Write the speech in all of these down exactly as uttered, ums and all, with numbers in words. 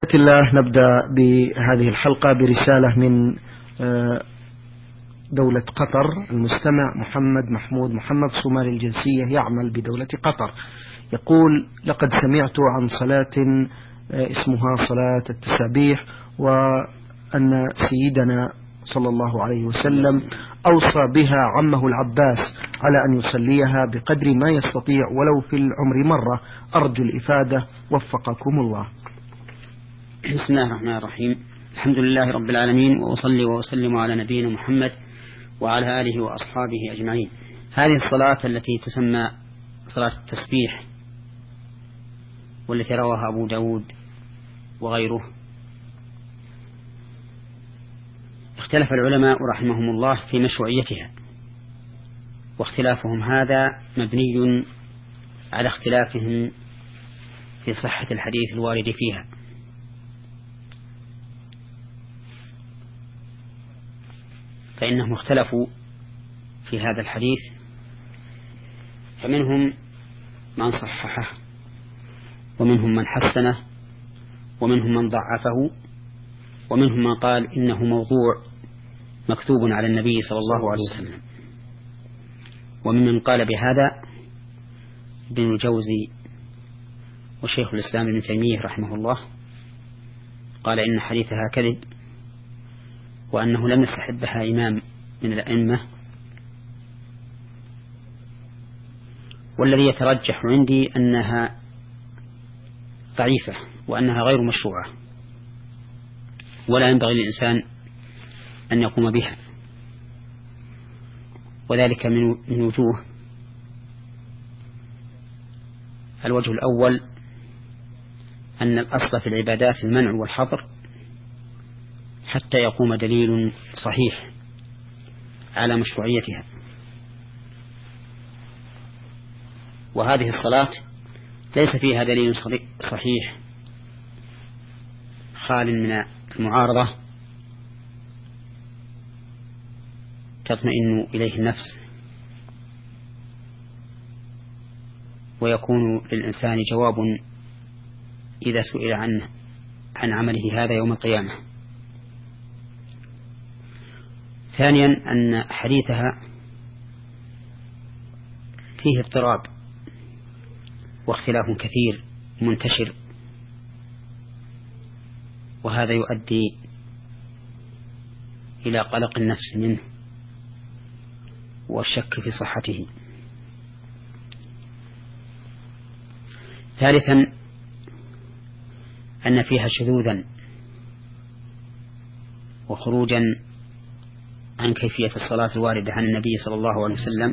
الله نبدأ بهذه الحلقة برسالة من دولة قطر. المستمع محمد محمود محمد صومالي الجنسية يعمل بدولة قطر، يقول: لقد سمعت عن صلاة اسمها صلاة التسابيح، وأن سيدنا صلى الله عليه وسلم أوصى بها عمه العباس على أن يصليها بقدر ما يستطيع ولو في العمر مرة. أرجو الإفادة وفقكم الله. بسم الله الرحمن الرحيم. الحمد لله رب العالمين، وأصلي وأسلم على نبينا محمد وعلى آله وأصحابه أجمعين. هذه الصلاة التي تسمى صلاة التسبيح والتي رواها أبو داود وغيره، اختلف العلماء رحمهم الله في مشروعيتها، واختلافهم هذا مبني على اختلافهم في صحة الحديث الوارد فيها. فإنهم اختلفوا في هذا الحديث، فمنهم من صححه، ومنهم من حسنه، ومنهم من ضعفه، ومنهم من قال إنه موضوع مكتوب على النبي صلى الله عليه وسلم. وممن قال بهذا ابن الجوزي وشيخ الإسلام ابن تيمية رحمه الله، قال إن حديثها كذب، وأنه لم يستحبها إمام من الأئمة. والذي يترجح عندي أنها ضعيفة، وأنها غير مشروعة، ولا ينبغي للإنسان أن يقوم بها، وذلك من وجوه. الوجه الأول أن الأصل في العبادات المنع والحظر حتى يقوم دليل صحيح على مشروعيتها. وهذه الصلاة ليس فيها دليل صحيح خال من المعارضة تطمئن إليه النفس، ويكون للإنسان جواب إذا سئل عنه عن عمله هذا يوم القيامة. ثانيا أن حديثها فيه اضطراب واختلاف كثير منتشر، وهذا يؤدي إلى قلق النفس منه والشك في صحته. ثالثا أن فيها شذوذا وخروجا عن كيفية الصلاة الواردة عن النبي صلى الله عليه وسلم.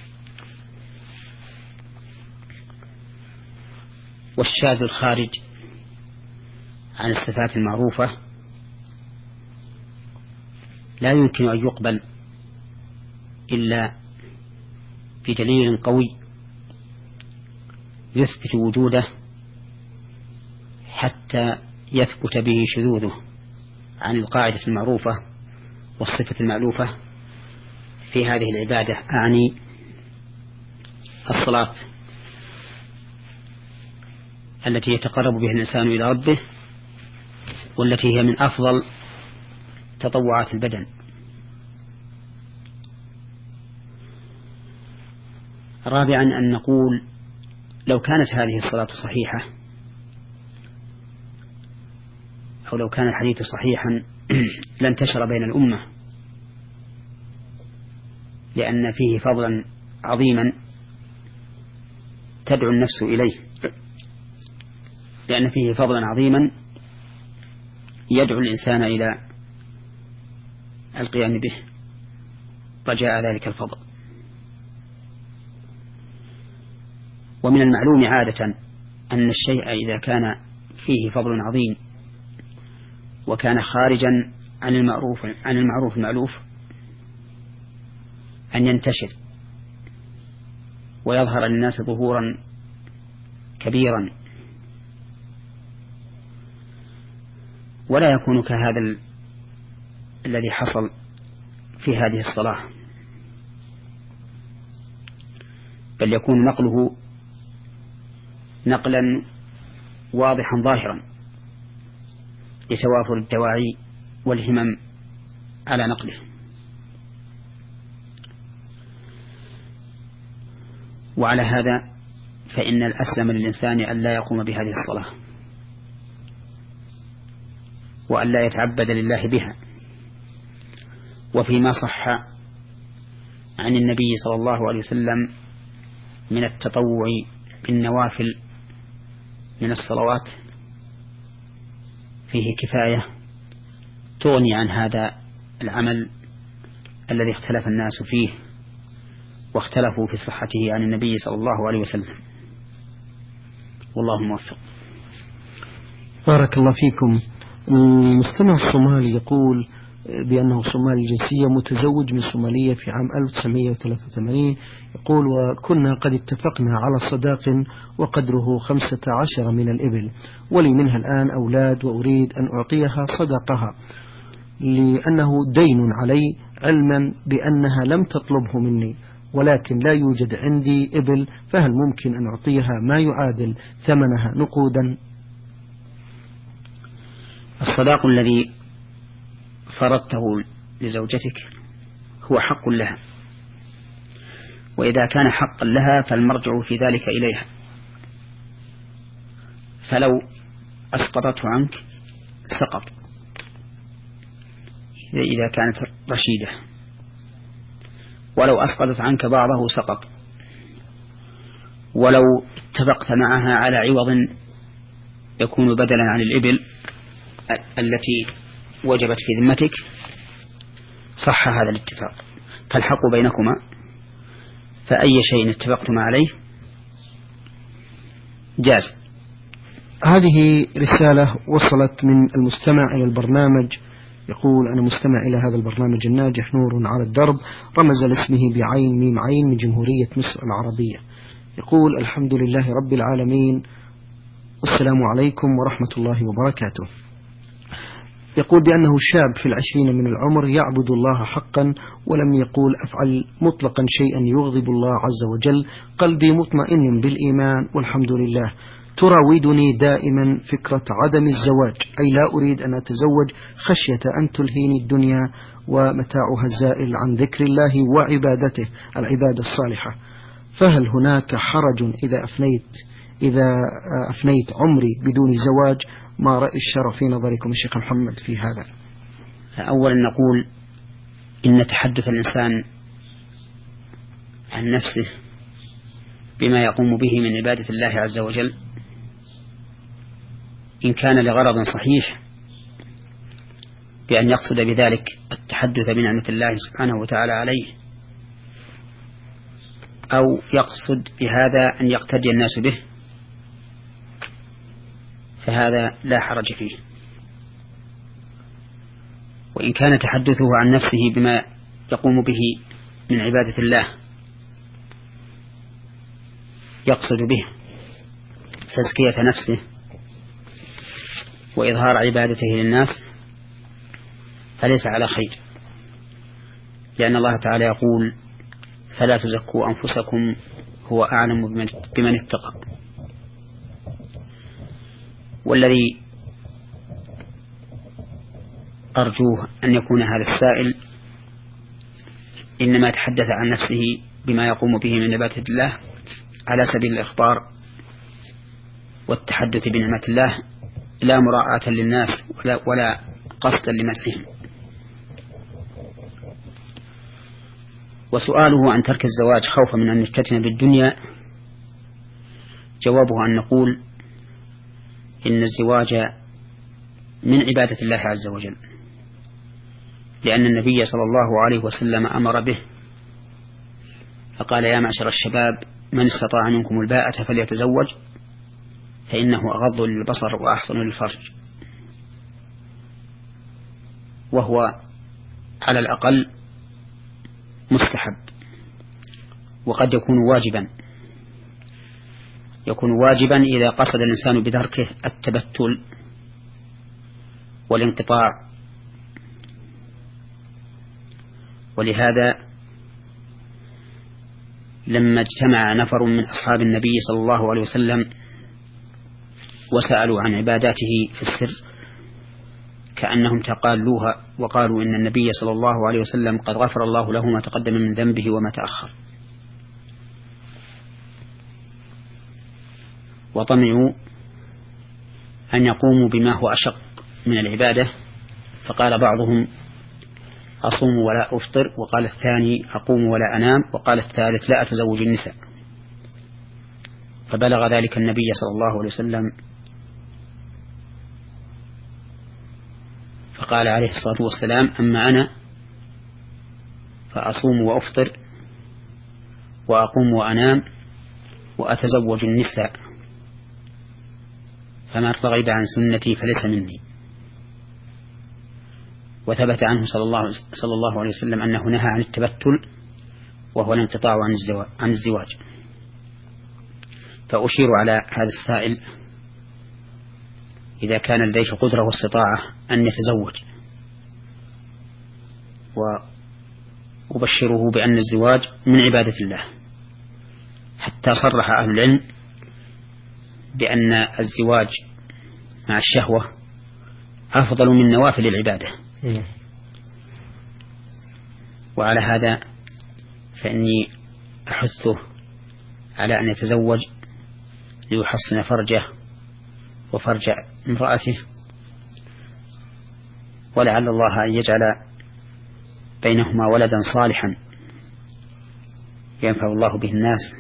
والشاذ الخارج عن الصفات المعروفة لا يمكن أن يقبل إلا بدليل قوي يثبت وجوده حتى يثبت به شذوذه عن القاعدة المعروفة والصفة المألوفة في هذه العبادة، أعني الصلاة التي يتقرب بها الإنسان إلى ربه، والتي هي من أفضل تطوعات البدن. رابعا أن نقول لو كانت هذه الصلاة صحيحة، أو لو كان الحديث صحيحا لانتشر بين الأمة، لأن فيه فضلا عظيما تدعو النفس إليه، لأن فيه فضلا عظيما يدعو الإنسان إلى القيام به رجاء ذلك الفضل. ومن المعلوم عادة أن الشيء إذا كان فيه فضل عظيم وكان خارجا عن المعروف عن المعروف المألوف أن ينتشر ويظهر للناس ظهورا كبيرا، ولا يكون كهذا ال... الذي حصل في هذه الصلاة، بل يكون نقله نقلا واضحا ظاهرا لتوافر الدواعي والهمم على نقله. وعلى هذا فإن الأسلم للإنسان أن لا يقوم بهذه الصلاة وأن لا يتعبد لله بها. وفيما صح عن النبي صلى الله عليه وسلم من التطوع بالنوافل من الصلوات فيه كفاية تغني عن هذا العمل الذي اختلف الناس فيه واختلفوا في صحته عن النبي صلى الله عليه وسلم. والله موفق. بارك الله فيكم. المستمع الصومالي يقول بأنه صومالي الجنسية متزوج من صومالية في عام ألف وتسعمائة وثلاثة وثمانين. يقول وكنا قد اتفقنا على صداق وقدره خمسة عشر من الإبل، ولي منها الآن أولاد وأريد أن أعطيها صداقها لأنه دين علي، علما بأنها لم تطلبه مني، ولكن لا يوجد عندي إبل، فهل ممكن أن أعطيها ما يعادل ثمنها نقودا؟ الصداق الذي فرضته لزوجتك هو حق لها، وإذا كان حقا لها فالمرجع في ذلك إليها، فلو أسقطته عنك سقط إذا كانت رشيدة، ولو أسقطت عنك بعضه سقط، ولو اتفقت معها على عوض يكون بدلا عن الإبل التي وجبت في ذمتك صح هذا الاتفاق. فالحق بينكما، فأي شيء اتفقتما عليه جاز. هذه رسالة وصلت من المستمع إلى البرنامج، يقول أنا مستمع إلى هذا البرنامج الناجح نور على الدرب، رمز لاسمه بعين ميم عين من جمهورية مصر العربية. يقول الحمد لله رب العالمين والسلام عليكم ورحمة الله وبركاته. يقول بأنه شاب في العشرين من العمر يعبد الله حقا ولم يقول أفعل مطلقا شيئا يغضب الله عز وجل، قلبي مطمئن بالإيمان والحمد لله، تراودني دائما فكرة عدم الزواج، أي لا أريد أن أتزوج خشية أن تلهيني الدنيا ومتاعها الزائل عن ذكر الله وعبادته العبادة الصالحة، فهل هناك حرج إذا أفنيت إذا أفنيت عمري بدون زواج؟ ما رأي الشرع في نظركم الشيخ محمد في هذا؟ أولا نقول إن تحدث الإنسان عن نفسه بما يقوم به من عبادة الله عز وجل إن كان لغرض صحيح بأن يقصد بذلك التحدث بنعمة الله سبحانه وتعالى عليه، أو يقصد بهذا أن يقتدي الناس به، فهذا لا حرج فيه. وإن كان تحدثه عن نفسه بما يقوم به من عبادة الله يقصد به تزكية نفسه وإظهار عبادته للناس فليس على خير، لأن الله تعالى يقول فلا تزكوا أنفسكم هو أعلم بمن اتقى. والذي أرجوه أن يكون هذا السائل إنما تحدث عن نفسه بما يقوم به من عبادة الله على سبيل الإخبار والتحدث بنعمة الله، لا مراعاة للناس ولا, ولا قصدا لمدحهم. وسؤاله عن ترك الزواج خوفا من أن يفتتن بالدنيا، جوابه أن نقول إن الزواج من عبادة الله عز وجل، لأن النبي صلى الله عليه وسلم أمر به فقال يا معشر الشباب من استطاع منكم الباءة فليتزوج فإنه أغض للبصر وأحسن للفرج، وهو على الأقل مستحب، وقد يكون واجبا يكون واجبا إذا قصد الإنسان بدركه التبتل والانقطاع. ولهذا لما اجتمع نفر من أصحاب النبي صلى الله عليه وسلم وسألوا عن عباداته في السر كأنهم تقالوها وقالوا إن النبي صلى الله عليه وسلم قد غفر الله له ما تقدم من ذنبه وما تأخر، وطمعوا أن يقوموا بما هو أشق من العبادة، فقال بعضهم أصوم ولا أفطر، وقال الثاني أقوم ولا أنام، وقال الثالث لا أتزوج النساء. فبلغ ذلك النبي صلى الله عليه وسلم فقال عليه الصلاة والسلام: أما أنا فأصوم وأفطر وأقوم وأنام وأتزوج النساء، فمن رغب عن سنتي فليس مني. وثبت عنه صلى الله, صلى الله عليه وسلم أنه نهى عن التبتل، وهو الانقطاع عن الزواج, عن الزواج. فأشير على هذا السائل إذا كان لديه قدرة واستطاعة أن يتزوج، وأبشره بأن الزواج من عبادة الله، حتى صرح أهل العلم بأن الزواج مع الشهوة أفضل من نوافل العبادة. وعلى هذا فإني أحثه على أن يتزوج ليحصن فرجه وفرج امرأته، ولعل الله أن يجعل بينهما ولدا صالحا ينفع الله به الناس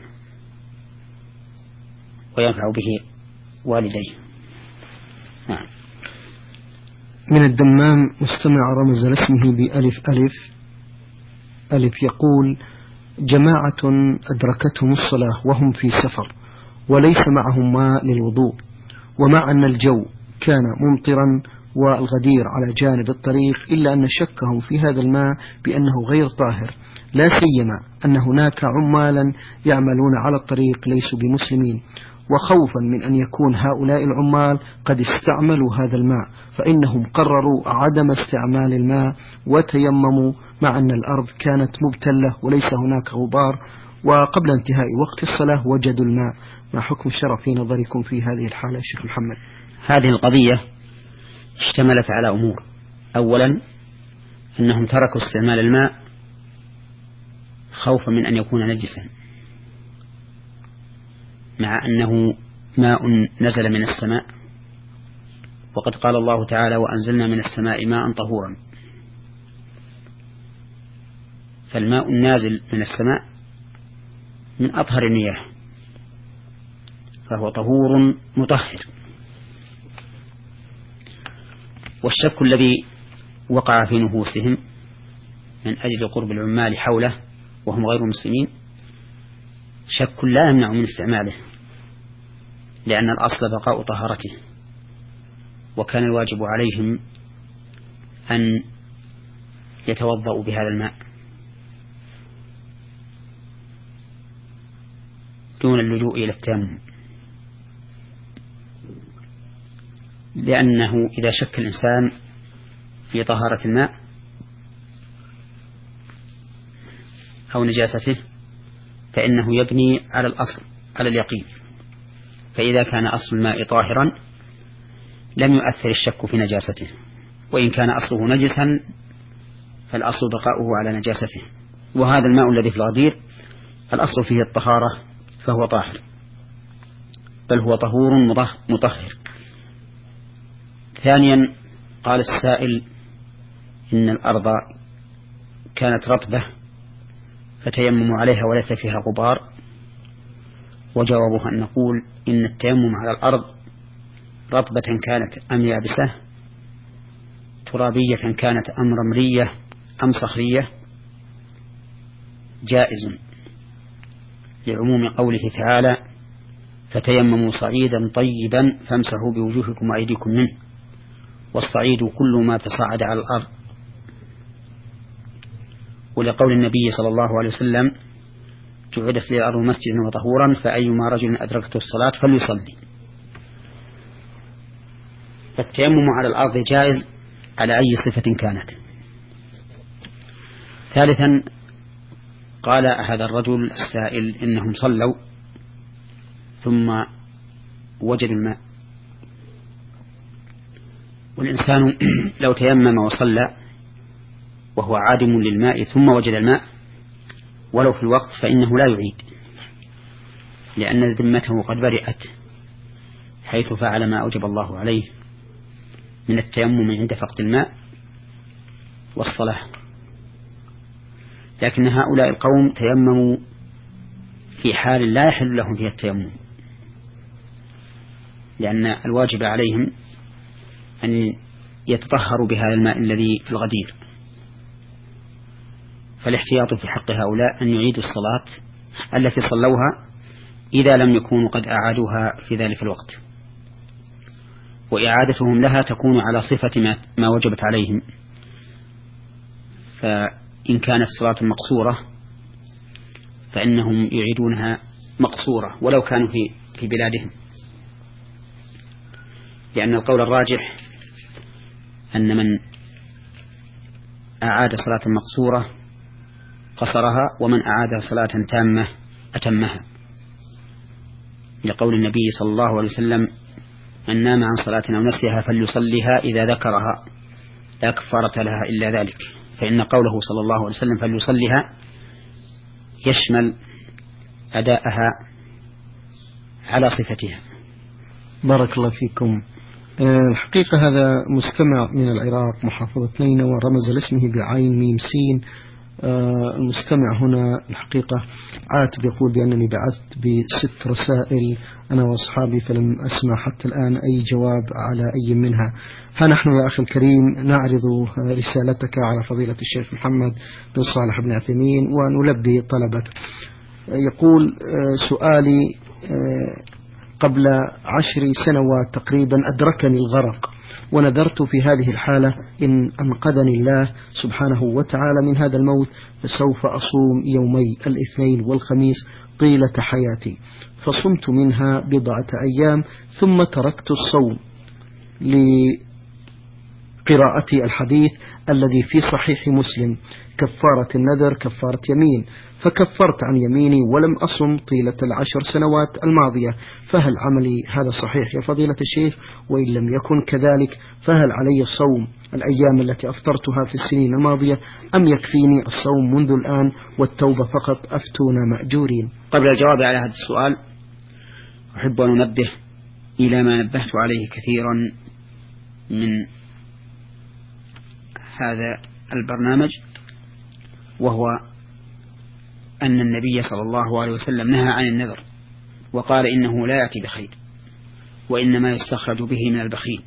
وينفع به والديه. نعم. من الدمام مستمع رمز اسمه بألف ألف ألف يقول: جماعة أدركتهم الصلاة وهم في سفر وليس معهم ماء للوضوء، ومع أن الجو كان ممطرا والغدير على جانب الطريق، إلا أن شكهم في هذا الماء بأنه غير طاهر، لا سيما أن هناك عمالا يعملون على الطريق ليسوا بمسلمين، وخوفا من أن يكون هؤلاء العمال قد استعملوا هذا الماء، فإنهم قرروا عدم استعمال الماء وتيمموا، مع أن الأرض كانت مبتلة وليس هناك غبار، وقبل انتهاء وقت الصلاة وجدوا الماء. ما حكم الشرع في نظركم في هذه الحالة يا شيخ محمد؟ هذه القضية اشتملت على أمور: أولا أنهم تركوا استعمال الماء خوفا من أن يكون نجسا، مع أنه ماء نزل من السماء، وقد قال الله تعالى: وأنزلنا من السماء ماء طهورا. فالماء النازل من السماء من أطهر المياه، فهو طهور مطهر. والشك الذي وقع في نفوسهم من أجل قرب العمال حوله وهم غير مسلمين شك لا يمنع من استعماله، لأن الأصل بقاء طهارته، وكان الواجب عليهم أن يتوضأوا بهذا الماء دون اللجوء إلى التيمم، لأنه إذا شك الإنسان في طهارة الماء أو نجاسته فإنه يبني على الأصل، على اليقين. فإذا كان أصل الماء طاهرا لم يؤثر الشك في نجاسته، وإن كان أصله نجسا فالأصل بقاؤه على نجاسته. وهذا الماء الذي في الغدير الأصل فيه الطهارة فهو طاهر، بل هو طهور مطهر. ثانيا قال السائل إن الأرض كانت رطبة فتيمموا عليها وليس فيها غبار، وجوابها أن نقول إن التيمم على الأرض رطبة كانت أم يابسة، ترابية كانت أم رملية أم صخرية، جائز، لعموم قوله تعالى: فتيمموا صعيدا طيبا فامسحوا بوجوهكم وأيديكم منه، والصعيد كل ما تصاعد على الأرض. ولقول النبي صلى الله عليه وسلم: جعلت لي الأرض مسجدا وطهورا فأيما رجل أدركته الصلاة فليصلي. فالتيمم على الأرض جائز على أي صفة كانت. ثالثا قال هذا الرجل السائل إنهم صلوا ثم وجدوا الماء، والإنسان لو تيمم وصلى وهو عادم للماء ثم وجد الماء ولو في الوقت فإنه لا يعيد، لأن ذمته قد برئت حيث فعل ما أوجب الله عليه من التيمم عند فقد الماء والصلاة. لكن هؤلاء القوم تيمموا في حال لا يحل لهم فيها التيمم، لأن الواجب عليهم أن يتطهروا بهذا الماء الذي في الغدير، فالاحتياط في حق هؤلاء أن يعيدوا الصلاة التي صلوها إذا لم يكونوا قد أعادوها في ذلك الوقت، وإعادتهم لها تكون على صفة ما, ما وجبت عليهم. فإن كانت الصلاة مقصورة فإنهم يعيدونها مقصورة ولو كانوا في, في بلادهم، لأن القول الراجح أن من أعاد صلاة مقصورة قصرها، ومن أعاد صلاة تامة أتمها، لقول النبي صلى الله عليه وسلم: من نام عن صلاة أو نسيها فليصليها إذا ذكرها لا كفارة لها إلا ذلك. فإن قوله صلى الله عليه وسلم فليصليها يشمل أداءها على صفتها. بارك الله فيكم. الحقيقة هذا مستمع من العراق محافظة نينوى ورمز لاسمه بعين ميم سين. المستمع هنا الحقيقة عاتب يقول بأنني بعثت بست رسائل أنا وأصحابي فلم أسمع حتى الآن أي جواب على أي منها. ها نحن يا أخي الكريم نعرض رسالتك على فضيلة الشيخ محمد بن صالح بن عثيمين ونلبي طلبك. يقول سؤالي: قبل عشر سنوات تقريبا أدركني الغرق، ونذرت في هذه الحالة إن أنقذني الله سبحانه وتعالى من هذا الموت فسوف أصوم يومي الاثنين والخميس طيلة حياتي، فصمت منها بضعة أيام ثم تركت الصوم لقراءة الحديث الذي في صحيح مسلم: كفارة النذر كفارة يمين، فكفرت عن يميني ولم أصم طيلة العشر سنوات الماضية، فهل عملي هذا صحيح يا فضيلة الشيخ؟ وإن لم يكن كذلك فهل علي الصوم الأيام التي أفطرتها في السنين الماضية أم يكفيني الصوم منذ الآن والتوبة فقط؟ أفتونا مأجورين. قبل الجواب على هذا السؤال أحب أن أنبه إلى ما نبهت عليه كثيرا من هذا البرنامج، وهو أن النبي صلى الله عليه وسلم نهى عن النذر وقال إنه لا يأتي بخير، وإنما يستخرج به من البخيل،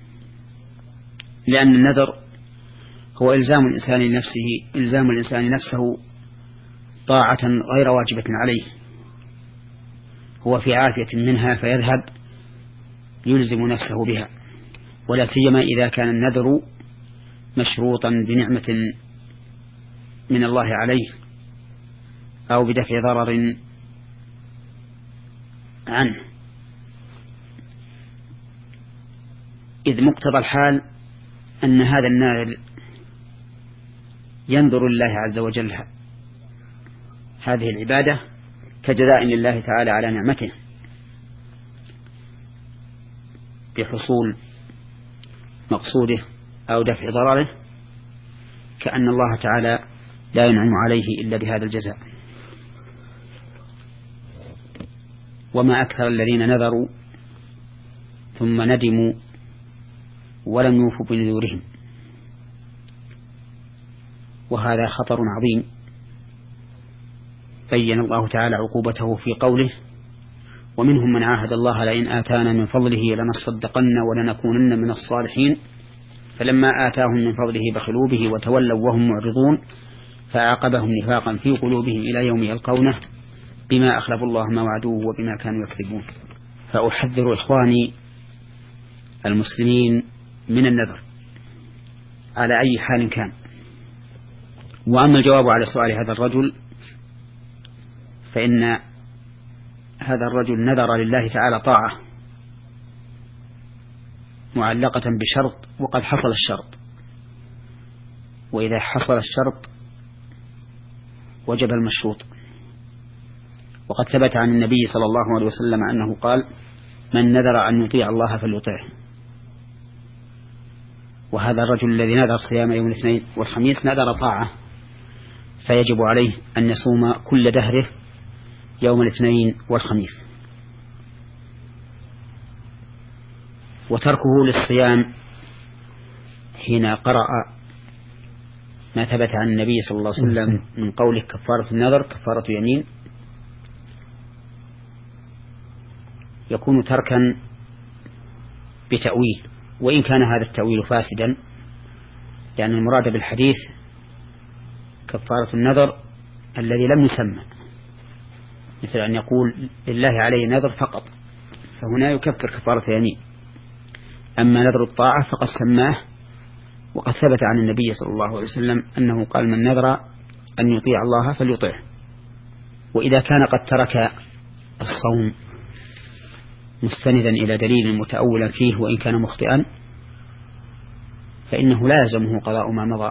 لأن النذر هو إلزام الإنسان لنفسه إلزام الإنسان نفسه طاعة غير واجبة عليه، هو في عافية منها فيذهب يلزم نفسه بها، ولا سيما إذا كان النذر مشروطا بنعمة من الله عليه أو بدفع ضرر عنه، إذ مقتضى الحال أن هذا الناذر ينظر الله عز وجل هذه العبادة كجزاء لله تعالى على نعمته بحصول مقصوده أو دفع ضرره، كأن الله تعالى لا ينعم عليه إلا بهذا الجزاء. وما أكثر الذين نذروا ثم ندموا ولم يوفوا بنذورهم، وهذا خطر عظيم بين الله تعالى عقوبته في قوله: ومنهم من عاهد الله لئن آتانا من فضله لنصدقن ولنكونن من الصالحين فلما آتاهم من فضله بخلوا به وتولوا وهم معرضون فأعقبهم نفاقا في قلوبهم إلى يوم يلقونه بما أخلفوا الله ما وعدوه وبما كانوا يكذبون. فأحذر إخواني المسلمين من النذر على أي حال كان. وأما الجواب على سؤال هذا الرجل فإن هذا الرجل نذر لله تعالى طاعة معلقة بشرط وقد حصل الشرط، وإذا حصل الشرط وجب المشروط. وقد ثبت عن النبي صلى الله عليه وسلم أنه قال: من نذر أن يطيع الله فليطيعه. وهذا الرجل الذي نذر صيام يوم الاثنين والخميس نذر طاعة، فيجب عليه أن يصوم كل دهره يوم الاثنين والخميس. وتركه للصيام حين قرأ ما ثبت عن النبي صلى الله عليه وسلم من قوله كفارة النذر كفارة يمين يكون تركا بتأويل، وإن كان هذا التأويل فاسدا، لأن المراد بالحديث كفارة النذر الذي لم يسمى، مثل أن يقول لله عليه نذر فقط، فهنا يكفر كفارة يمين. أما نذر الطاعة فقد سماه، وقد ثبت عن النبي صلى الله عليه وسلم أنه قال من نذر أن يطيع الله فليطيعه. وإذا كان قد ترك الصوم مستندا إلى دليل متأولا فيه وإن كان مخطئا فإنه لا يلزمه قضاء ما مضى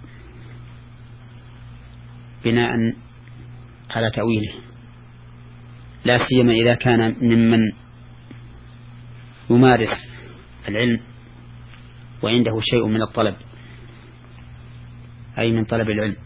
بناء على تأويله، لا سيما إذا كان ممن يمارس العلم وعنده شيء من الطلب، أي من طلب العلم،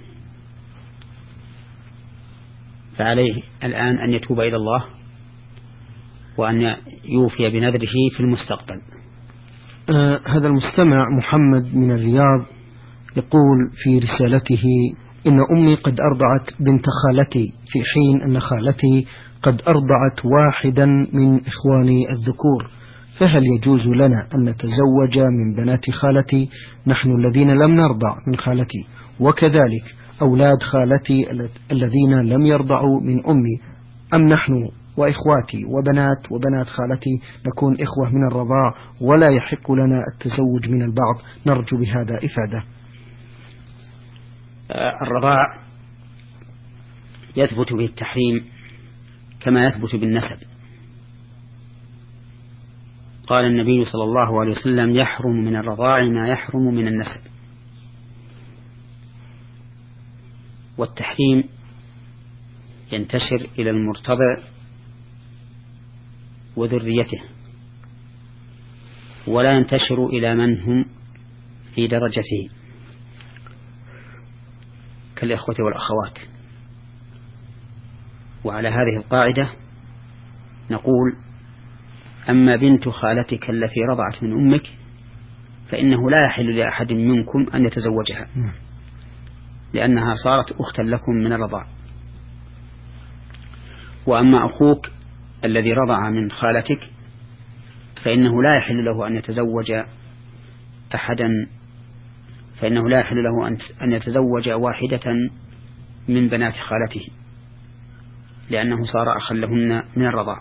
فعليه الآن أن يتوب إلى الله وأن يوفي بنذره في المستقبل. آه هذا المستمع محمد من الرياض يقول في رسالته: إن أمي قد أرضعت بنت خالتي، في حين أن خالتي قد أرضعت واحدا من إخواني الذكور، فهل يجوز لنا أن نتزوج من بنات خالتي نحن الذين لم نرضع من خالتي، وكذلك أولاد خالتي الذين لم يرضعوا من أمي، أم نحن وإخواتي وبنات وبنات خالتي نكون إخوة من الرضاع ولا يحق لنا التزوج من البعض؟ نرجو بهذا إفادة. الرضاع يثبت به التحريم كما يثبت بالنسب. قال النبي صلى الله عليه وسلم: يحرم من الرضاع ما يحرم من النسب. والتحريم ينتشر إلى المرتضع وذريته، ولا ينتشر إلى من هم في درجته كالإخوة والأخوات. وعلى هذه القاعدة نقول: أما بنت خالتك التي رضعت من أمك فإنه لا يحل لأحد منكم أن يتزوجها، لأنها صارت أختا لكم من الرضاع. وأما أخوك الذي رضع من خالتك فإنه لا يحل له أن يتزوج أحدا، فإنه لا يحل له أن يتزوج واحدة من بنات خالته، لأنه صار أخا لهن من الرضاع.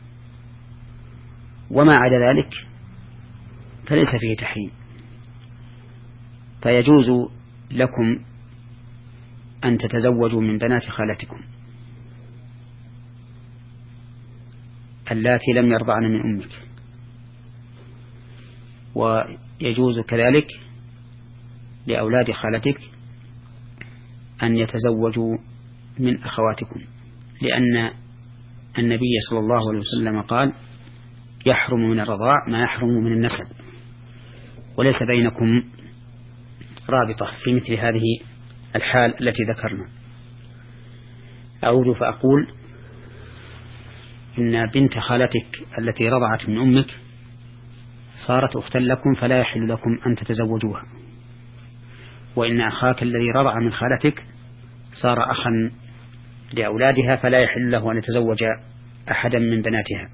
وما عدا ذلك فليس فيه تحريم، فيجوز لكم أن تتزوجوا من بنات خالتكم اللاتي لم يرضعن من أمك، ويجوز كذلك لأولاد خالتك أن يتزوجوا من أخواتكم، لأن النبي صلى الله عليه وسلم قال: يحرم من الرضاع ما يحرم من النسب، وليس بينكم رابطة في مثل هذه الحال التي ذكرنا. أعود فأقول إن بنت خالتك التي رضعت من أمك صارت أختا لكم، فلا يحل لكم أن تتزوجوها. وإن أخاك الذي رضع من خالتك صار أخا لأولادها، فلا يحل له أن يتزوج أحدا من بناتها.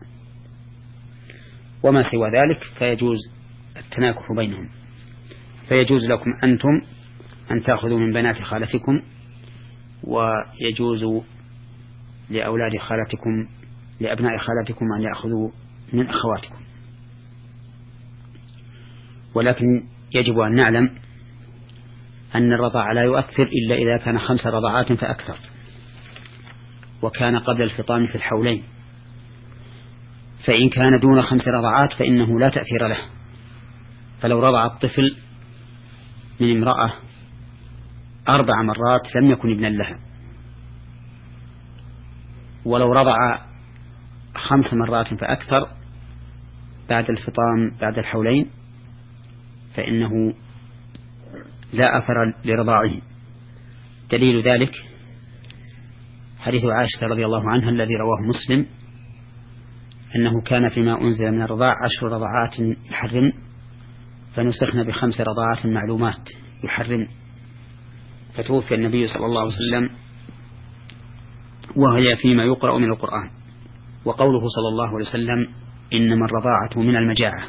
وما سوى ذلك فيجوز التناكح بينهم، فيجوز لكم أنتم أن تأخذوا من بنات خالتكم، ويجوز لأولاد خالتكم لأبناء خالتكم أن يأخذوا من أخواتكم. ولكن يجب أن نعلم أن الرضاع لا يؤثر إلا إذا كان خمس رضعات فأكثر، وكان قبل الفطام في الحولين. فإن كان دون خمس رضعات فإنه لا تأثير له، فلو رضع الطفل من امرأة أربع مرات لم يكن ابنا لها، ولو رضع خمس مرات فأكثر بعد الفطام بعد الحولين فإنه لا أثر لرضاعه. دليل ذلك حديث عائشة رضي الله عنها الذي رواه مسلم أنه كان فيما أنزل من الرضاع عشر رضعات يحرم، فنسخنا بخمس رضعات معلومات يحرم، فتوفي النبي صلى الله عليه وسلم وهي فيما يقرأ من القرآن. وقوله صلى الله عليه وسلم إنما الرضاعة من المجاعة،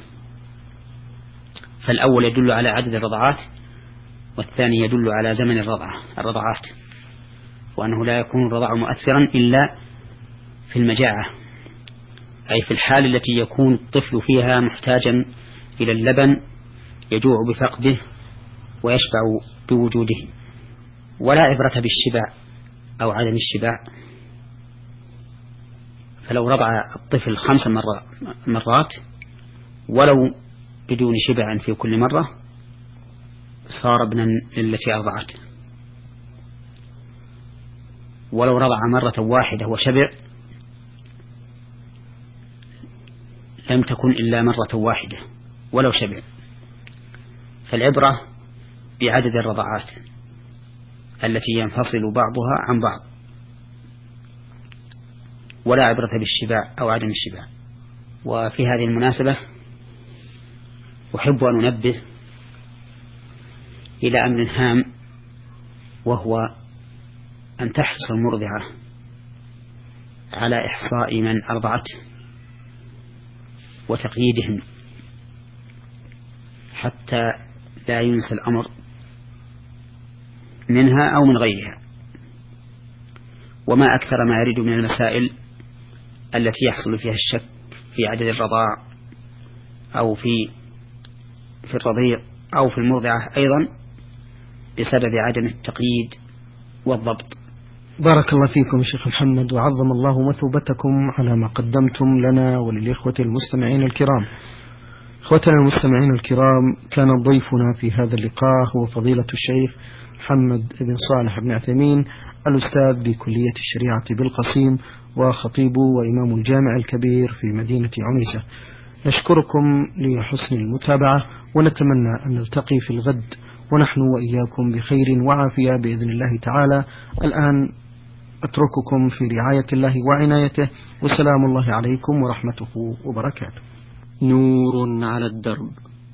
فالأول يدل على عدد الرضعات، والثاني يدل على زمن الرضعة الرضعات، وأنه لا يكون الرضاع مؤثرا إلا في المجاعة، أي في الحال التي يكون الطفل فيها محتاجا إلى اللبن يجوع بفقده ويشبع بوجوده. ولا عبرة بالشبع أو عدم الشبع، فلو رضع الطفل خمس مرات ولو بدون شبع في كل مرة صار ابنا للتي أرضعته، ولو رضع مرة واحدة وشبع لم تكن إلا مرة واحدة ولو شبع. فالعبرة بعدد الرضعات التي ينفصل بعضها عن بعض، ولا عبرة بالشبع أو عدم الشبع. وفي هذه المناسبة أحب أن أنبه إلى أمر هام، وهو أن تحرص المرضعة على إحصاء من أرضعته وتقييدهم حتى لا ينسى الأمر منها أو من غيرها. وما أكثر ما يرد من المسائل التي يحصل فيها الشك في عدد الرضاع أو في في الرضيع أو في المرضعة أيضا بسبب عدم التقييد والضبط. بارك الله فيكم شيخ محمد، وعظم الله مثوبتكم على ما قدمتم لنا وللإخوة المستمعين الكرام. إخوتنا المستمعين الكرام، كان ضيفنا في هذا اللقاء هو فضيلة الشيخ محمد بن صالح بن عثيمين، الأستاذ بكلية الشريعة بالقصيم وخطيب وإمام الجامع الكبير في مدينة عنيزة. نشكركم لحسن المتابعة، ونتمنى أن نلتقي في الغد ونحن وإياكم بخير وعافية بإذن الله تعالى. الآن أترككم في رعاية الله وعنايته، وسلام الله عليكم ورحمته وبركاته. نور على الدرب،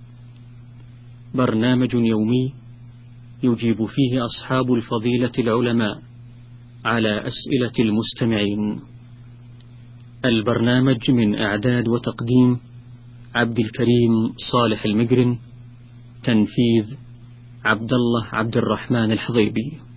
برنامج يومي يجيب فيه أصحاب الفضيلة العلماء على أسئلة المستمعين. البرنامج من إعداد وتقديم عبد الكريم صالح المقرن، تنفيذ عبد الله عبد الرحمن الحضيبي.